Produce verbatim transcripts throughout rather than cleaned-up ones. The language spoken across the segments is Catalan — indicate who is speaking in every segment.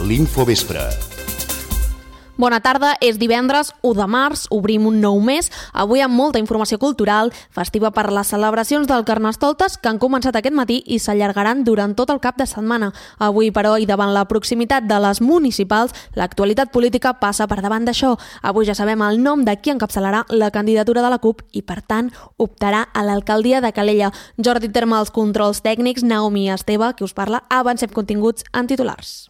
Speaker 1: l'Infovespre.
Speaker 2: Bona tarda, és divendres u de març, obrim un nou mes, avui amb molta informació cultural, festiva per les celebracions del Carnestoltes que han començat aquest matí i s'allargaran durant tot el cap de setmana. Avui, però, i davant la proximitat de les municipals, l'actualitat política passa per davant d'això. Avui ja sabem el nom de qui encapçalarà la candidatura de la CUP i, per tant, optarà a l'alcaldia de Calella. Jordi Terme als controls tècnics, Naomi Esteve, qui us parla, avancem continguts en titulars.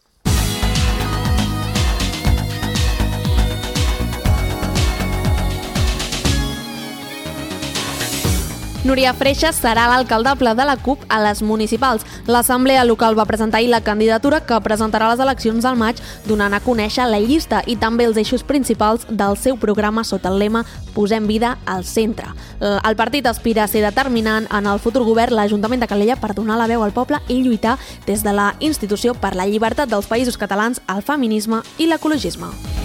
Speaker 2: Núria Freixas serà l'alcaldable de la CUP a les municipals. L'Assemblea Local va presentar ahir la candidatura que presentarà a les eleccions del maig, donant a conèixer la llista i també els eixos principals del seu programa sota el lema Posem vida al centre. El partit aspira a ser determinant en el futur govern l'Ajuntament de Calella per donar la veu al poble i lluitar des de la institució per la llibertat dels països catalans, el feminisme i l'ecologisme.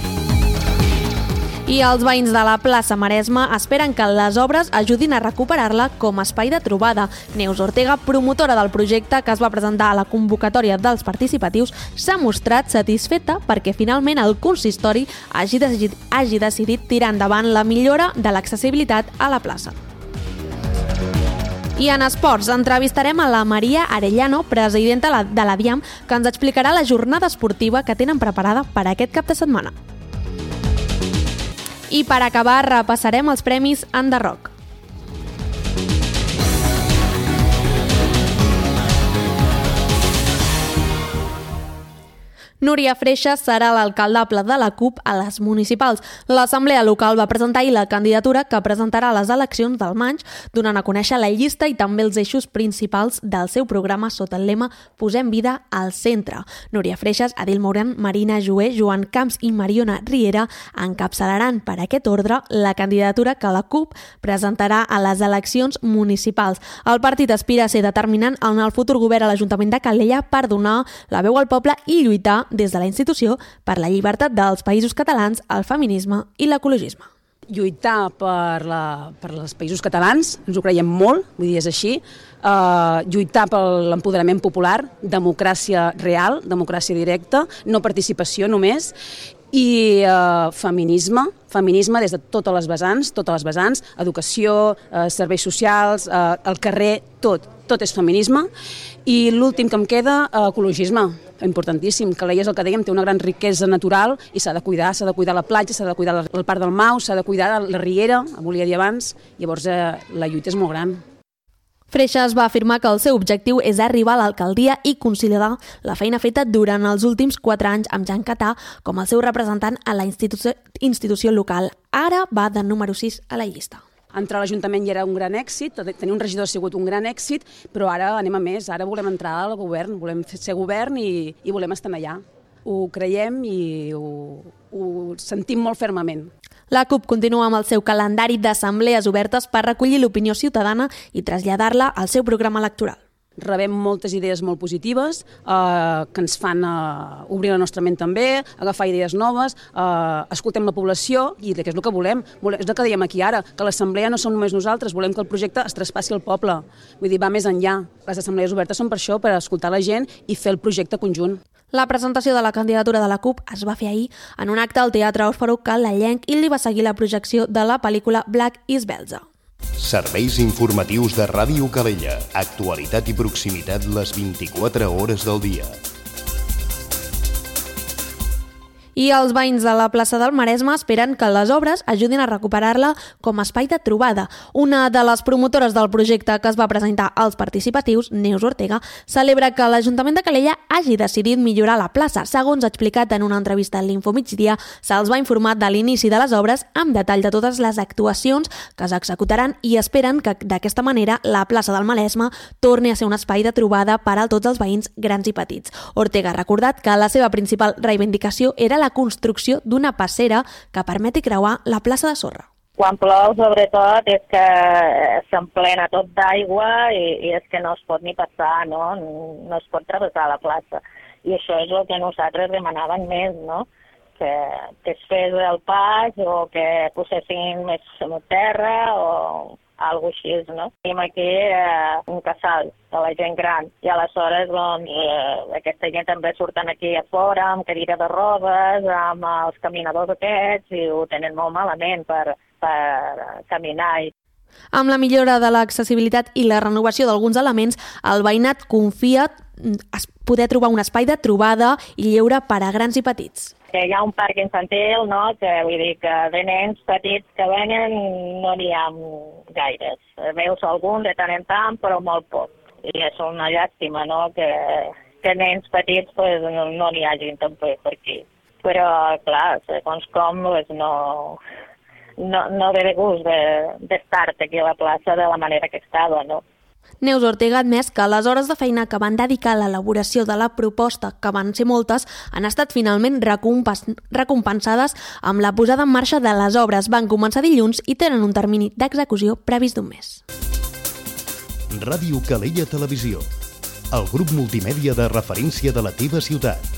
Speaker 2: I els veïns de la plaça Maresme esperen que les obres ajudin a recuperar-la com a espai de trobada. Neus Ortega, promotora del projecte que es va presentar a la convocatòria dels participatius, s'ha mostrat satisfeta perquè finalment el consistori hagi decidit, hagi decidit tirar endavant la millora de l'accessibilitat a la plaça. I en esports, entrevistarem a la Maria Arellano, presidenta de la DIAM, que ens explicarà la jornada esportiva que tenen preparada per aquest cap de setmana. I per acabar, repassarem els premis Enderrock. Núria Freixas serà l'alcaldable de la CUP a les municipals. L'Assemblea Local va presentar ahir la candidatura que presentarà a les eleccions del maig, donant a conèixer la llista i també els eixos principals del seu programa sota el lema Posem vida al centre. Núria Freixas, Adil Moran, Marina Joé, Joan Camps i Mariona Riera encapçalaran per aquest ordre la candidatura que la CUP presentarà a les eleccions municipals. El partit aspira a ser determinant en el futur govern a l'Ajuntament de Calella per donar la veu al poble i lluitar des de la institució per la llibertat dels països catalans, el feminisme i l'ecologisme.
Speaker 3: Lluitar per, la, per els països catalans, ens ho creiem molt, vull dir, és així. Uh, lluitar per l'empoderament popular, democràcia real, democràcia directa, no participació només, i uh, feminisme, feminisme des de totes les vessants, totes les vessants, educació, uh, serveis socials, uh, el carrer, tot, tot és feminisme. I l'últim que em queda, uh, ecologisme, importantíssim. Calella és el que dèiem, té una gran riquesa natural i s'ha de cuidar, s'ha de cuidar la platja, s'ha de cuidar el parc del Mau, s'ha de cuidar la riera, volia dir abans, llavors uh, la lluita és molt gran.
Speaker 2: Freixas va afirmar que el seu objectiu és arribar a l'alcaldia i consolidar la feina feta durant els últims quatre anys amb Jan Catà com el seu representant a la institució, institució local. Ara va de número sis a la llista.
Speaker 3: Entrar a l'Ajuntament ja era un gran èxit, tenir un regidor ha sigut un gran èxit, però ara anem a més, ara volem entrar al govern, volem ser govern i, i volem estar allà. Ho creiem i ho, ho sentim molt fermament.
Speaker 2: La CUP continua amb el seu calendari d'assemblees obertes per recollir l'opinió ciutadana i traslladar-la al seu programa electoral.
Speaker 3: Rebem moltes idees molt positives eh, que ens fan eh, obrir la nostra ment també, agafar idees noves, eh, escoltem la població i què és el que volem. volem. És el que dèiem aquí ara, que l'assemblea no som només nosaltres, volem que el projecte es traspassi al poble. Vull dir, va més enllà. Les assemblees obertes són per això, per escoltar la gent i fer el projecte conjunt.
Speaker 2: La presentació de la candidatura de la CUP es va fer ahir en un acte al Teatre Òsforo Calellenc i li va seguir la projecció de la pel·lícula Black is Belze.
Speaker 1: Serveis informatius de Ràdio Calella. Actualitat i proximitat les vint-i-quatre hores del dia.
Speaker 2: I els veïns de la plaça del Maresme esperen que les obres ajudin a recuperar-la com a espai de trobada. Una de les promotores del projecte que es va presentar als participatius, Neus Ortega, celebra que l'Ajuntament de Calella hagi decidit millorar la plaça. Segons ha explicat en una entrevista a l'Infomigdia, se'ls va informar de l'inici de les obres amb detall de totes les actuacions que s'executaran i esperen que d'aquesta manera la plaça del Maresme torni a ser un espai de trobada per a tots els veïns grans i petits. Ortega ha recordat que la seva principal reivindicació era la la construcció d'una passera que permeti creuar la plaça de sorra.
Speaker 4: Quan plou, sobretot, és que s'emplena tot d'aigua i, i és que no es pot ni passar, no? No es pot travessar la plaça. I això és el que nosaltres demanàvem més, no? Que, que es fes el pas o que posessin més terra o algo així, no? Tenim aquí eh, un casal de la gent gran i aleshores doncs, eh, aquesta gent també surten aquí a fora amb cadira de rodes, amb els caminadors aquests i ho tenen molt malament per, per caminar.
Speaker 2: Amb la millora de l'accessibilitat i la renovació d'alguns elements, el veïnat confia poder trobar un espai de trobada i lleure per a grans i petits.
Speaker 4: Que hi ha un parc infantil, no?, que vull dir que de nens petits que venen no n'hi ha gaires. Veus algun de tant en tant, però molt poc. I és una llàstima, no?, que, que nens petits pues, no, no n'hi hagin tampoc per aquí. Però, clar, segons com, pues, no, no, no ve de gust d'estar-te de, aquí a la plaça de la manera que estava, no?
Speaker 2: Neus Ortega ha admès que les hores de feina que van dedicar a l'elaboració de la proposta, que van ser moltes, han estat finalment recompensades amb la posada en marxa de les obres. Van començar dilluns i tenen un termini d'execució previst d'un mes.
Speaker 1: Ràdio Calella Televisió, el grup multimèdia de referència de la teva ciutat.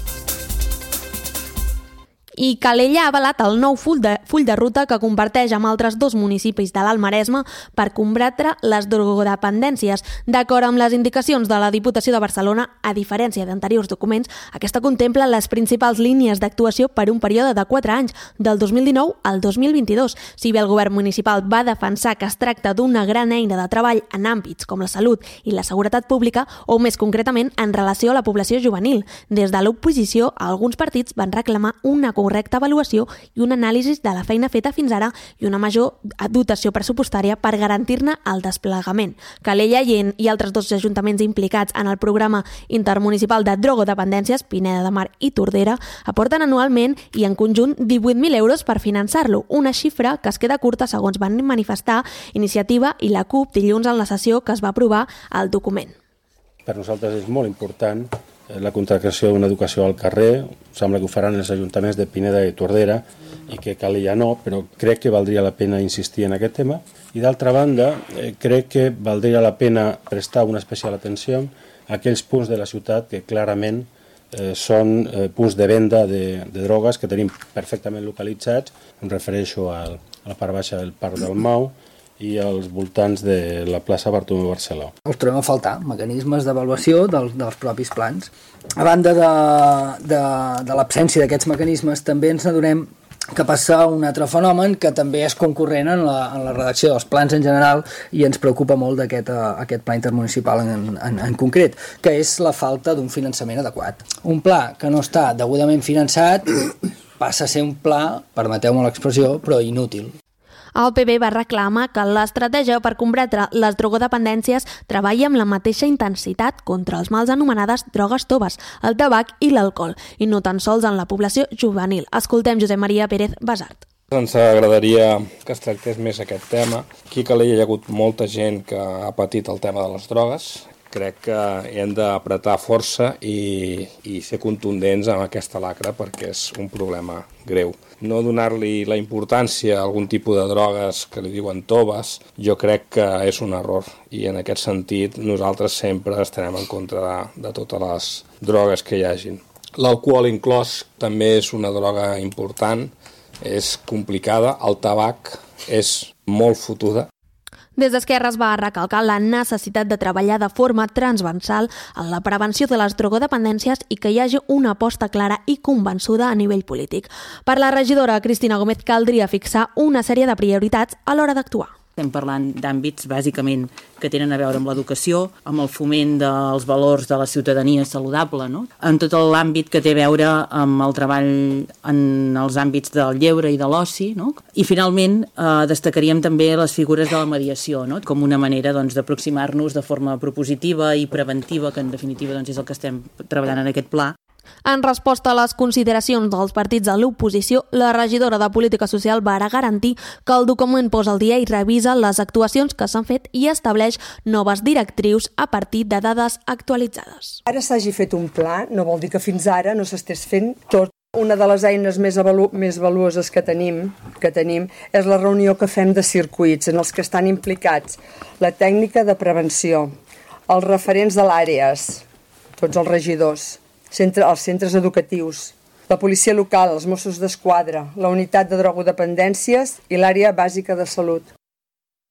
Speaker 2: I Calella ha avalat el nou full de, full de ruta que comparteix amb altres dos municipis de l'Alt Maresme per combatre les drogodependències. D'acord amb les indicacions de la Diputació de Barcelona, a diferència d'anteriors documents, aquesta contempla les principals línies d'actuació per un període de quatre anys, del dos mil dinou al dos mil vint-i-dos. Si bé el govern municipal va defensar que es tracta d'una gran eina de treball en àmbits com la salut i la seguretat pública, o més concretament en relació a la població juvenil, des de l'oposició, alguns partits van reclamar una correcta avaluació i un anàlisi de la feina feta fins ara i una major dotació pressupostària per garantir-ne el desplegament. Calella i, en, i altres dos ajuntaments implicats en el programa intermunicipal de drogodependències, Pineda de Mar i Tordera, aporten anualment i en conjunt divuit mil euros per finançar-lo, una xifra que es queda curta segons van manifestar Iniciativa i la CUP dilluns en la sessió que es va aprovar el document.
Speaker 5: Per nosaltres és molt important la contractació d'una educació al carrer. Sembla que ho faran els ajuntaments de Pineda i Tordera i que Calella no, però crec que valdria la pena insistir en aquest tema. I d'altra banda, eh, crec que valdria la pena prestar una especial atenció a aquells punts de la ciutat que clarament eh, són eh, punts de venda de, de drogues que tenim perfectament localitzats. Em refereixo al, a la part baixa del Parc del Mau i als voltants de la plaça Bartomeu Barceló.
Speaker 6: Els trobem a faltar mecanismes d'avaluació dels, dels propis plans. A banda de, de, de l'absència d'aquests mecanismes, també ens adonem que passa un altre fenomen que també és concurrent en la, en la redacció dels plans en general i ens preocupa molt d'aquest aquest pla intermunicipal en, en, en concret, que és la falta d'un finançament adequat. Un pla que no està degudament finançat passa a ser un pla, permeteu-me l'expressió, però inútil.
Speaker 2: El P B va reclamar que l'estratègia per combatre les drogodependències treballi amb la mateixa intensitat contra els mals anomenades drogues toves, el tabac i l'alcohol, i no tan sols en la població juvenil. Escoltem Josep Maria Pérez Basart.
Speaker 7: Ens agradaria que es tractés més aquest tema. Aquí a Calella hi ha hagut molta gent que ha patit el tema de les drogues. Crec que hem d'apretar força i, i ser contundents amb aquesta lacra perquè és un problema greu. No donar-li la importància a algun tipus de drogues que li diuen toves, jo crec que és un error. I en aquest sentit nosaltres sempre estarem en contra de, de totes les drogues que hi hagin. L'alcohol inclòs també és una droga important, és complicada, el tabac és molt fotuda.
Speaker 2: Des d'Esquerra es va recalcar la necessitat de treballar de forma transversal en la prevenció de les drogodependències i que hi hagi una aposta clara i convençuda a nivell polític. Per la regidora Cristina Gómez caldria fixar una sèrie de prioritats a l'hora d'actuar.
Speaker 8: Estem parlant d'àmbits bàsicament que tenen a veure amb l'educació, amb el foment dels valors de la ciutadania saludable, no? En tot l'àmbit que té a veure amb el treball en els àmbits del lleure i de l'oci, no? I finalment eh, destacaríem també les figures de la mediació, no? Com una manera doncs, d'aproximar-nos de forma propositiva i preventiva, que en definitiva doncs, és el que estem treballant en aquest pla.
Speaker 2: En resposta a les consideracions dels partits de l'oposició, la regidora de Política Social va ara garantir que el document posa al dia i revisa les actuacions que s'han fet i estableix noves directrius a partir de dades actualitzades.
Speaker 9: Ara s'hagi fet un pla no vol dir que fins ara no s'estés fent tot. Una de les eines més, avalu més valuoses que tenim, que tenim és la reunió que fem de circuits en els que estan implicats la tècnica de prevenció, els referents de l'àrees, tots els regidors, Centre, els centres educatius, la policia local, els Mossos d'Esquadra, la unitat de drogodependències i l'àrea bàsica de salut.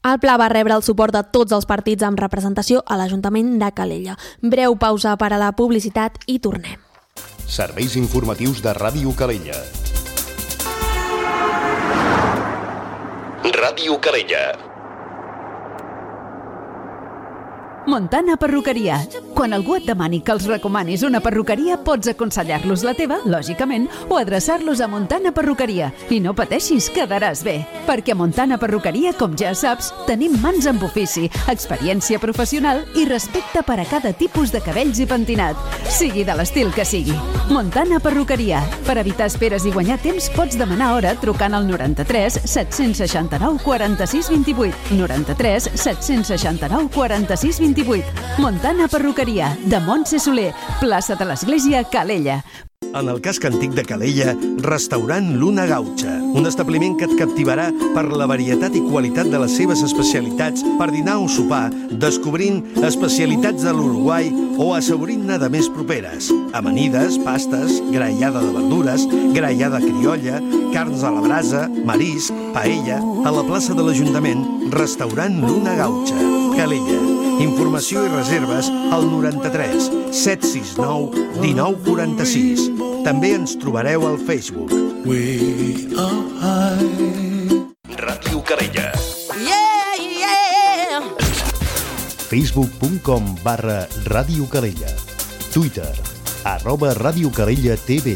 Speaker 2: El pla va rebre el suport de tots els partits amb representació a l'Ajuntament de Calella. Breu pausa per a la publicitat i tornem.
Speaker 1: Serveis informatius de Ràdio Calella. Ràdio Calella.
Speaker 10: Montana Perruqueria. Quan algú et demani que els recomanis una perruqueria, pots aconsellar-los la teva, lògicament, o adreçar-los a Montana Perruqueria. I no pateixis, quedaràs bé. Perquè a Montana Perruqueria, com ja saps, tenim mans amb ofici, experiència professional i respecte per a cada tipus de cabells i pentinat, sigui de l'estil que sigui. Montana Perruqueria. Per evitar esperes i guanyar temps, pots demanar hora trucant al noranta-tres set-cents seixanta-nou quaranta-sis vint-i-vuit. noranta-tres set-cents seixanta-nou quaranta-sis vint-i-vuit. Montana Perruqueria, de Montse Soler, plaça de l'Església, Calella.
Speaker 11: En el casc antic de Calella, restaurant Luna Gaucha, un establiment que et captivarà per la varietat i qualitat de les seves especialitats per dinar o sopar, descobrint especialitats de l'Uruguai o assaborint-ne de més properes. Amanides, pastes, grallada de verdures, grallada criolla, carns a la brasa, marisc, paella, a la plaça de l'Ajuntament, restaurant Luna Gaucha, Calella. Informació i reserves al noranta-tres set sis nou dinou quaranta-sis. També ens trobareu al Facebook.
Speaker 1: Ràdio Calella.
Speaker 12: Yeah, yeah.
Speaker 1: facebook punt com barra Ràdio Calella. Twitter, arroba Ràdio Calella T V.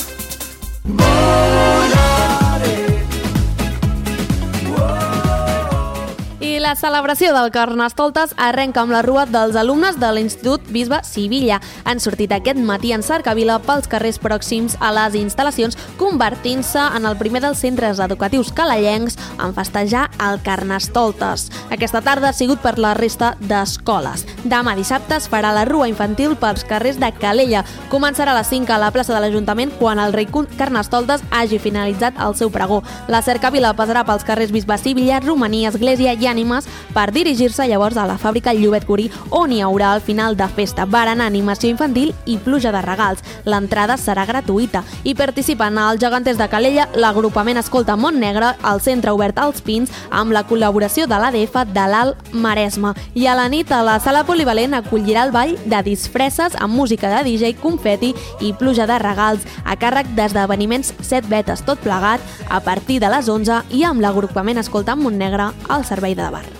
Speaker 2: La celebració del Carnestoltes arrenca amb la rua dels alumnes de l'Institut Bisbe Sivilla. Han sortit aquest matí en cercavila pels carrers pròxims a les instal·lacions, convertint-se en el primer dels centres educatius calellencs en festejar el Carnestoltes. Aquesta tarda ha sigut per la resta d'escoles. Demà dissabte es farà la rua infantil pels carrers de Calella. Començarà a les cinc a la plaça de l'Ajuntament quan el rei Carnestoltes hagi finalitzat el seu pregó. La cercavila passarà pels carrers Bisbe Sivilla, Romaní, Església i Ànimes per dirigir-se llavors a la fàbrica Llobet Curí, on hi haurà al final de festa, berenar, animació infantil i pluja de regals. L'entrada serà gratuïta. I participen als geganters de Calella, l'agrupament Escolta Montnegre, el centre obert als Pins, amb la col·laboració de l'A D F de l'Alt Maresme. I a la nit, a la sala polivalent acollirà el ball de disfresses amb música de D J, confeti i pluja de regals, a càrrec d'esdeveniments Set Vetes, tot plegat a partir de les onze i amb l'agrupament Escolta Montnegre al servei de bar.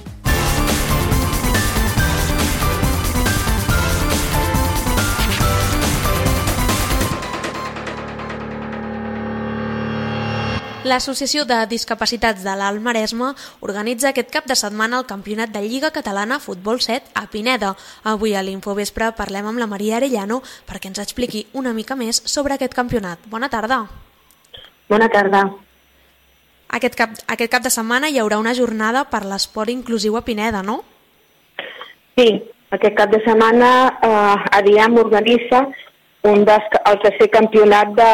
Speaker 2: L'Associació de Discapacitats de l'Alt Maresme organitza aquest cap de setmana el Campionat de Lliga Catalana Futbol set a Pineda. Avui a l'Infovespre parlem amb la Maria Arellano perquè ens expliqui una mica més sobre aquest campionat. Bona tarda.
Speaker 13: Bona tarda.
Speaker 2: Aquest cap, aquest cap de setmana hi haurà una jornada per l'esport inclusiu a Pineda, no?
Speaker 13: Sí, aquest cap de setmana eh, Ariam organitza un des, el tercer campionat de...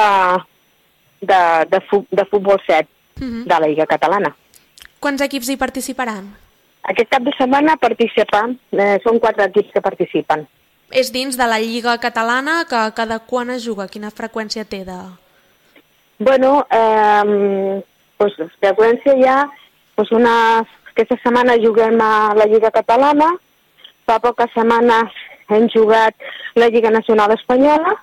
Speaker 13: De, de, de futbol set uh-huh. de la Lliga Catalana.
Speaker 2: Quants equips hi participaran?
Speaker 13: Aquest cap de setmana participen, eh, són quatre equips que participen.
Speaker 2: És dins de la Lliga Catalana, que cada quan es juga? Quina freqüència té de...?
Speaker 13: Bueno, eh, pues, freqüència hi ha, pues una, aquesta setmana juguem a la Lliga Catalana, fa poques setmanes hem jugat la Lliga Nacional Espanyola,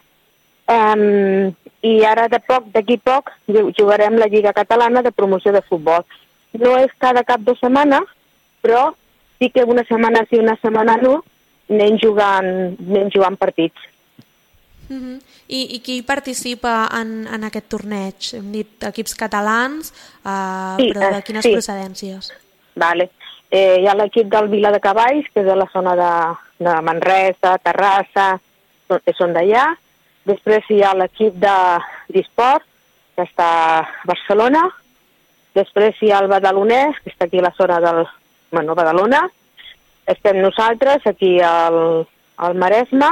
Speaker 13: Um, i ara de poc, d'aquí poc, jugarem la Lliga Catalana de promoció de futbol. No és cada cap de setmana, però sí que una setmana sí, una setmana no, anem jugant, anem jugant partits.
Speaker 2: Uh-huh. I, I qui participa en, en aquest torneig? Hem dit equips catalans, uh, sí, però de quines sí. procedències?
Speaker 13: Vale. Eh, hi ha l'equip del Vila de Cavalls, que és de la zona de, de Manresa, Terrassa, són d'allà. Després hi ha l'equip d'esport, que està a Barcelona. Després hi ha el badalonès, que està aquí a la zona del bueno, Badalona. Estem nosaltres, aquí al, al Maresme.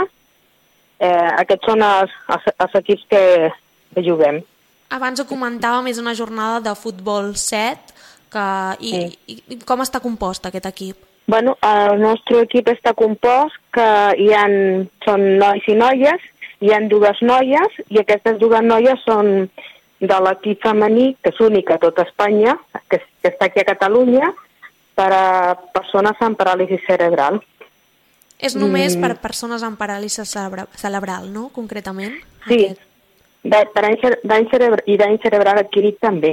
Speaker 13: Eh, aquests són els, els, els equips que, que juguem.
Speaker 2: Abans ho comentàvem, és una jornada de futbol set. Que, i, sí. i, I com està compost aquest equip?
Speaker 13: Bueno, el nostre equip està compost, que hi ha, són nois i noies. Hi ha dues noies i aquestes dues noies són de l'equip femení, que és únic a tota Espanya, que, que està aquí a Catalunya, per a persones amb paràlisi cerebral.
Speaker 2: És només
Speaker 13: Mm.
Speaker 2: per persones amb paràlisi cerebra- cerebral, no?, concretament?
Speaker 13: Sí, de- dany cere- dany cerebral i dany cerebral adquirit també.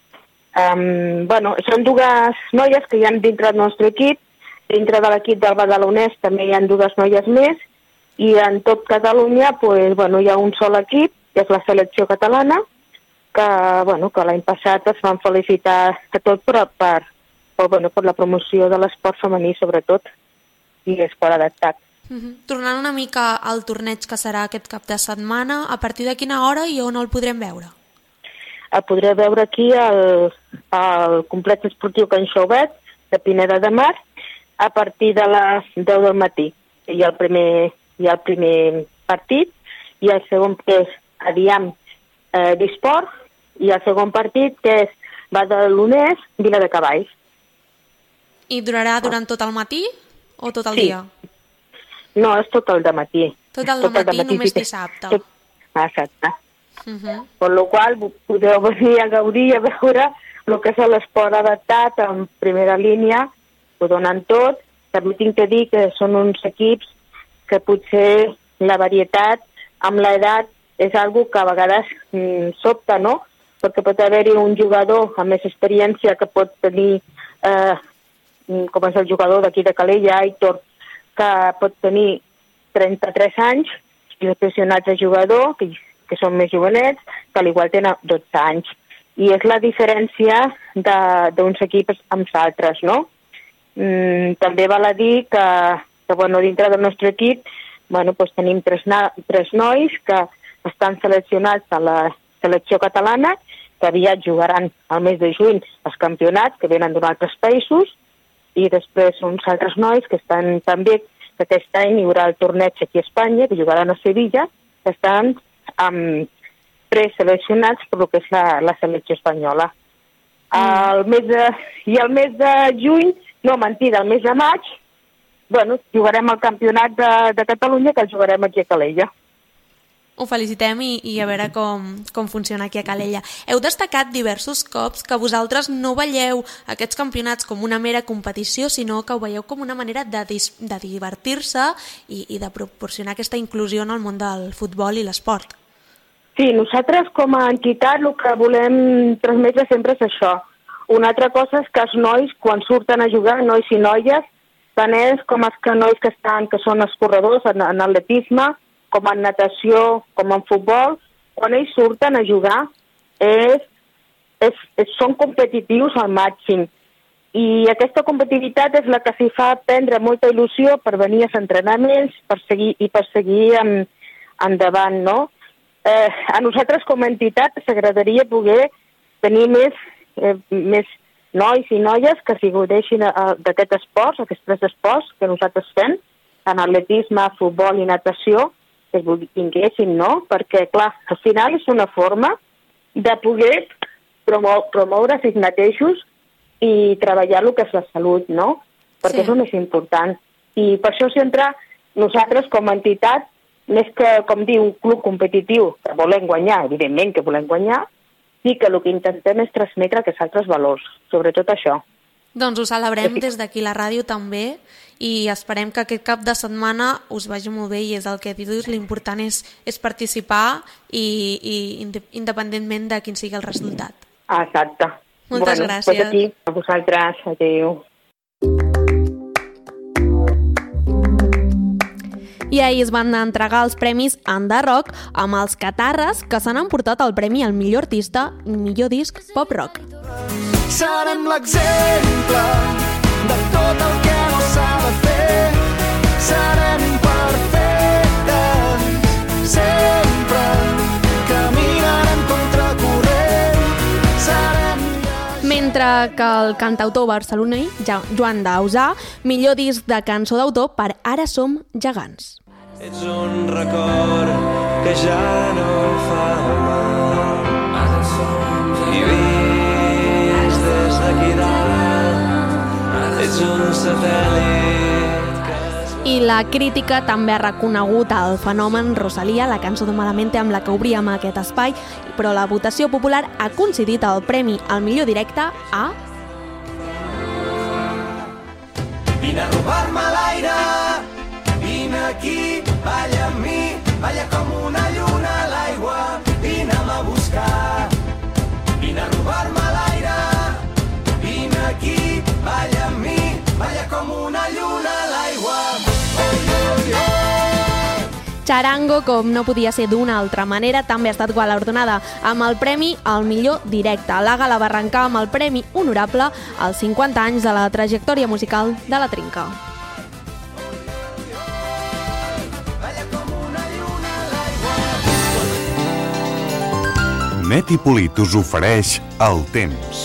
Speaker 13: Um, bueno, són dues noies que hi ha dintre del nostre equip. Dintre de l'equip del Badalonès també hi ha dues noies més, i en tot Catalunya pues, bueno, hi ha un sol equip, que és la selecció catalana, que, bueno, que l'any passat es van felicitar a tot per, per, per, bueno, per la promoció de l'esport femení, sobretot, i esport adaptat.
Speaker 2: Uh-huh. Tornant una mica al torneig que serà aquest cap de setmana, a partir de quina hora i on el podrem veure?
Speaker 13: El podreu veure aquí al, al complex esportiu Can Xauvet, de Pineda de Mar, a partir de les deu del matí. Hi ha el primer, hi ha el primer partit, i el segon que és Adiam eh, d'Esport, i el segon partit que és Badalonès, Vila de Cavalls.
Speaker 2: I durarà durant tot el matí o tot el
Speaker 13: Sí.
Speaker 2: dia?
Speaker 13: No, és tot el dematí.
Speaker 2: Tot el
Speaker 13: Tot el
Speaker 2: dematí,
Speaker 13: dematí,
Speaker 2: només
Speaker 13: sí que-
Speaker 2: dissabte.
Speaker 13: Tot... Exacte.
Speaker 2: Uh-huh.
Speaker 13: Per la qual cosa podeu venir a gaudir, a veure el que és l'esport adaptat en primera línia, ho donen tot. També tinc que dir que són uns equips que potser la varietat amb l'edat és algo que a vegades mm, sobta, no? Perquè pot haver-hi un jugador amb més experiència que pot tenir, eh, com és el jugador d'aquí de Calella, Aitor, que pot tenir trenta-tres anys, i després hi ha un altre jugador, que, que són més jovenets, que a l'igual tenen dotze anys. I és la diferència d'uns equips amb altres, no? Mm, també val a dir que, que bueno, dintre del nostre equip bueno, doncs tenim tres, tres nois que estan seleccionats a la selecció catalana, que aviat jugaran al mes de juny els campionats, que venen d'un altres països, i després uns altres nois que estan també, que aquest any hi haurà el torneig aquí a Espanya, que jugaran a Sevilla, que estan um, preseleccionats per el que és la, la selecció espanyola. El mes de, I el mes de juny, no, mentida, el mes de maig, bueno, jugarem el campionat de, de Catalunya, que el jugarem aquí a Calella.
Speaker 2: Ho felicitem i, i a veure com, com funciona aquí a Calella. Heu destacat diversos cops que vosaltres no veieu aquests campionats com una mera competició, sinó que ho veieu com una manera de, dis, de divertir-se i, i de proporcionar aquesta inclusió en el món del futbol i l'esport.
Speaker 13: Sí, nosaltres com a entitat el que volem transmetre sempre és això. Una altra cosa és que els nois, quan surten a jugar, nois i noies, tant és com els que nois que estan, que són els corredors en, en atletisme, com en natació, com en futbol, quan ells surten a jugar, és, és, és, són competitius al màxim. I aquesta competitivitat és la que s'hi fa prendre molta il·lusió per venir als entrenaments per seguir, i per seguir en, endavant, no? Eh, a nosaltres com a entitat s'agradaria poder tenir més, eh, més nois i noies que s'hi gaudeixin d'aquest esport, aquests tres esports que nosaltres fem, en atletisme, futbol i natació, que tinguessin, no? Perquè, clar, al final és una forma de poder promou promoure ells mateixos i treballar el que és la salut, no? Perquè sí. És el més important. I per això sempre nosaltres com a entitat, més que, com diu, un club competitiu que volem guanyar, evidentment que volem guanyar, sí que el que intentem és transmetre aquests altres valors, sobretot això.
Speaker 2: Doncs ho celebrem des d'aquí la ràdio també i esperem que aquest cap de setmana us vagi molt bé i és el que dius, l'important és, és participar i, i independentment de quin sigui el resultat.
Speaker 13: Exacte.
Speaker 2: Moltes
Speaker 13: bueno,
Speaker 2: gràcies.
Speaker 13: Pues aquí, a vosaltres, adéu.
Speaker 2: I ahir es van entregar els premis Anda Rock amb els Catarres, que s'han emportat el premi al millor artista i millor disc pop rock.
Speaker 14: Serem l'exemple de tot el que no s'ha de fer. Serem imperfectes, sempre caminarem contracorrent. Serem...
Speaker 2: Mentre que el cantautor barceloní Joan Dausà, millor disc de cançó d'autor per Ara som gegants.
Speaker 14: Ets un record que ja no em fa mal. Ara som gegants. I vist des d'aquí dalt. Ets un satèl·lit que...
Speaker 2: I la crítica també ha reconegut el fenomen Rosalía, la cançó de Malamente amb la que obríem aquest espai, però la votació popular ha concedit el premi al millor directe a...
Speaker 14: Vine a robar-me l'aire, vine aquí, balla amb mi, balla com una lluna a l'aigua, vine'm a buscar. Vine a robar-me l'aire, vine aquí, balla amb mi, balla com una lluna a l'aigua.
Speaker 2: Charango, com no podia ser d'una altra manera, també ha estat galardonada amb el Premi al millor directe. La gala va arrencar amb el Premi Honorable als cinquanta anys de la trajectòria musical de la Trinca.
Speaker 15: Net i Polit us ofereix el temps.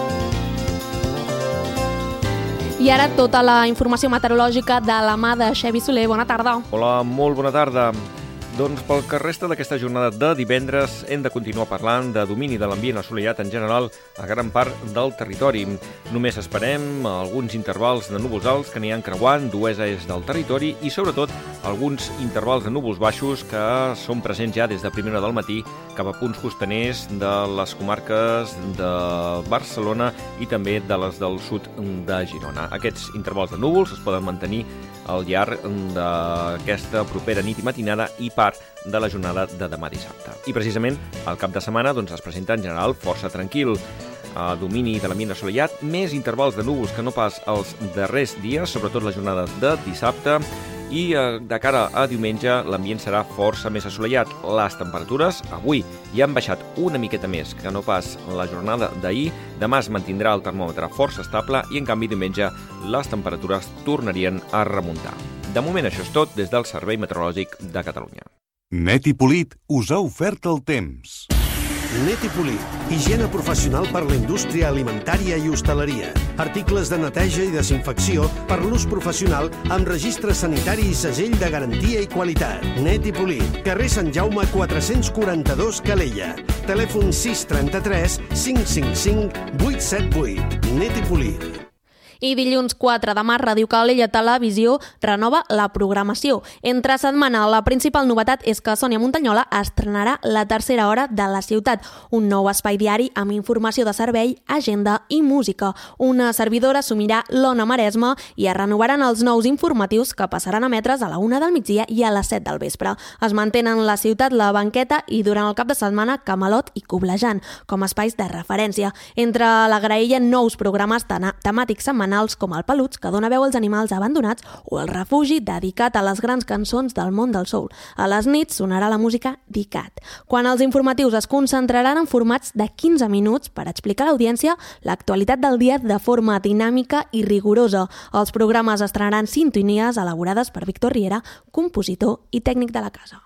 Speaker 2: I ara tota la informació meteorològica de la mà de Xevi Soler. Bona tarda.
Speaker 16: Hola, molt bona tarda. Doncs pel que resta d'aquesta jornada de divendres hem de continuar parlant de domini de l'ambient assolellat en general a gran part del territori. Només esperem alguns intervals de núvols alts que aniran creuant dues àrees del territori i sobretot alguns intervals de núvols baixos que són presents ja des de primera hora del matí cap a punts costaners de les comarques de Barcelona i també de les del sud de Girona. Aquests intervals de núvols es poden mantenir al llarg d'aquesta propera nit i matinada i part de la jornada de demà dissabte. I precisament el cap de setmana doncs, es presenta en general força tranquil. A domini de l'ambient assolellat, més intervals de núvols que no pas els darrers dies, sobretot les jornades de dissabte, i de cara a diumenge l'ambient serà força més assolellat. Les temperatures avui ja han baixat una miqueta més que no pas la jornada d'ahir. Demà es mantindrà el termòmetre força estable i en canvi diumenge les temperatures tornarien a remuntar. De moment això és tot des del Servei Meteorològic de Catalunya.
Speaker 15: Net i Polit us ha ofert el temps.
Speaker 11: Net i Polit, higiene professional per la indústria alimentària i hostaleria. Articles de neteja i desinfecció per l'ús professional amb registre sanitari i segell de garantia i qualitat. Net i Polit, carrer Sant Jaume quatre-cents quaranta-dos, Calella. Telèfon sis trenta-tres cinc cinc cinc vuit set vuit. Net i Polit.
Speaker 2: I dilluns quatre de març, Ràdio Calella Televisió renova la programació. Entre setmana, la principal novetat és que Sònia Muntanyola estrenarà la tercera hora de la ciutat, un nou espai diari amb informació de servei, agenda i música. Una servidora assumirà l'Ona Maresme i es renovaran els nous informatius que passaran a emetre's a la una del migdia i a les set del vespre. Es mantenen la ciutat, la banqueta i durant el cap de setmana Camelot i Coblejant com a espais de referència. Entre la graella, nous programes temàtics setmanals com el Peluts, que dona veu als animals abandonats, o el Refugi, dedicat a les grans cançons del món del soul. A les nits sonarà la música d'I C A T. Quan els informatius es concentraran en formats de quinze minuts per explicar a l'audiència l'actualitat del dia de forma dinàmica i rigorosa. Els programes estrenaran sintonies elaborades per Víctor Riera, compositor i tècnic de la casa.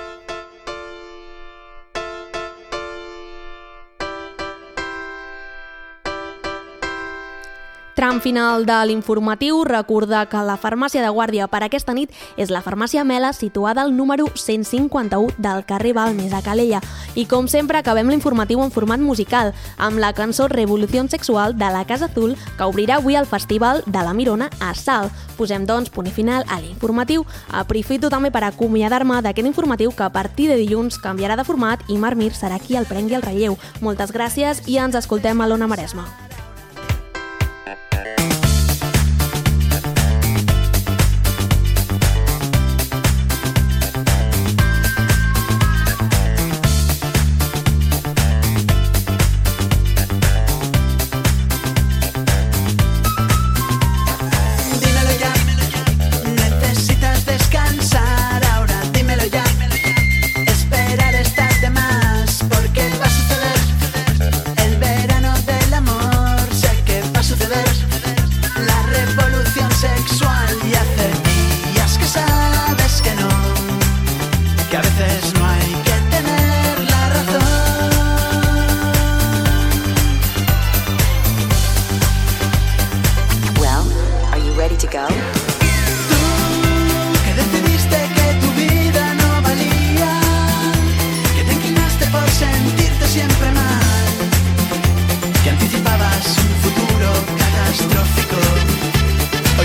Speaker 2: Tram final de l'informatiu, recordar que la farmàcia de guàrdia per aquesta nit és la farmàcia Mela, situada al número cent cinquanta-u del carrer Balmes, a Calella. I com sempre acabem l'informatiu en format musical, amb la cançó Revolución Sexual de la Casa Azul, que obrirà avui el Festival de la Mirona a Salt. Posem doncs punt i final a l'informatiu. Aprofito també per acomiadar-me d'aquest informatiu que a partir de dilluns canviarà de format i Marc Mir serà qui el prengui el relleu. Moltes gràcies i ens escoltem a l'Ona Maresme.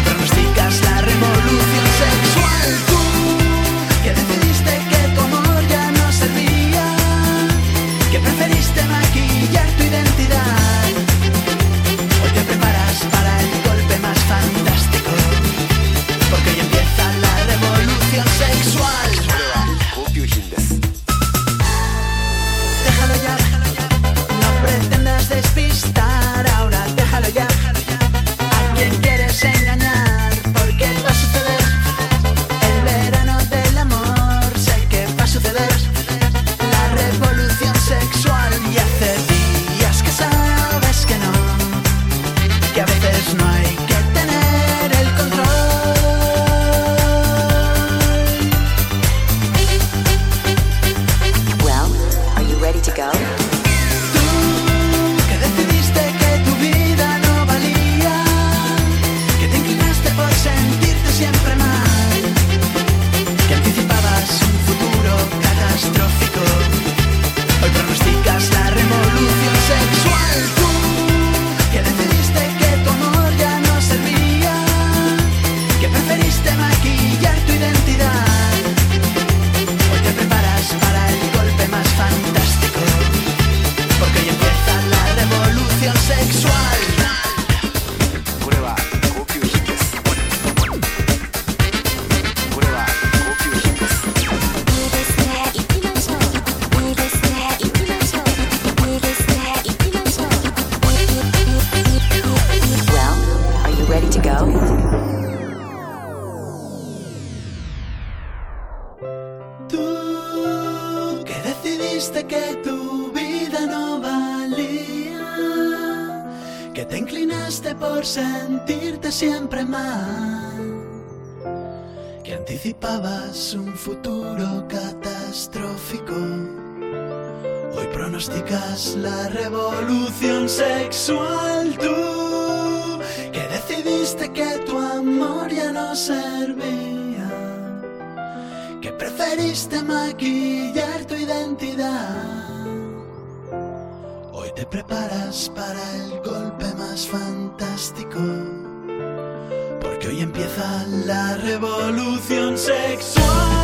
Speaker 14: Hoy pronosticas la revolución sexual. Tú, que decidiste que tu amor ya
Speaker 17: Tú que decidiste que tu vida no valía, que te inclinaste por sentirte siempre mal, que anticipabas un futuro catastrófico. Hoy pronosticas la revolución sexual. Tú que decidiste que tu amor ya no servía, que preferiste maquillar tu identidad. Hoy te preparas para el golpe más fantástico, porque hoy empieza la revolución sexual.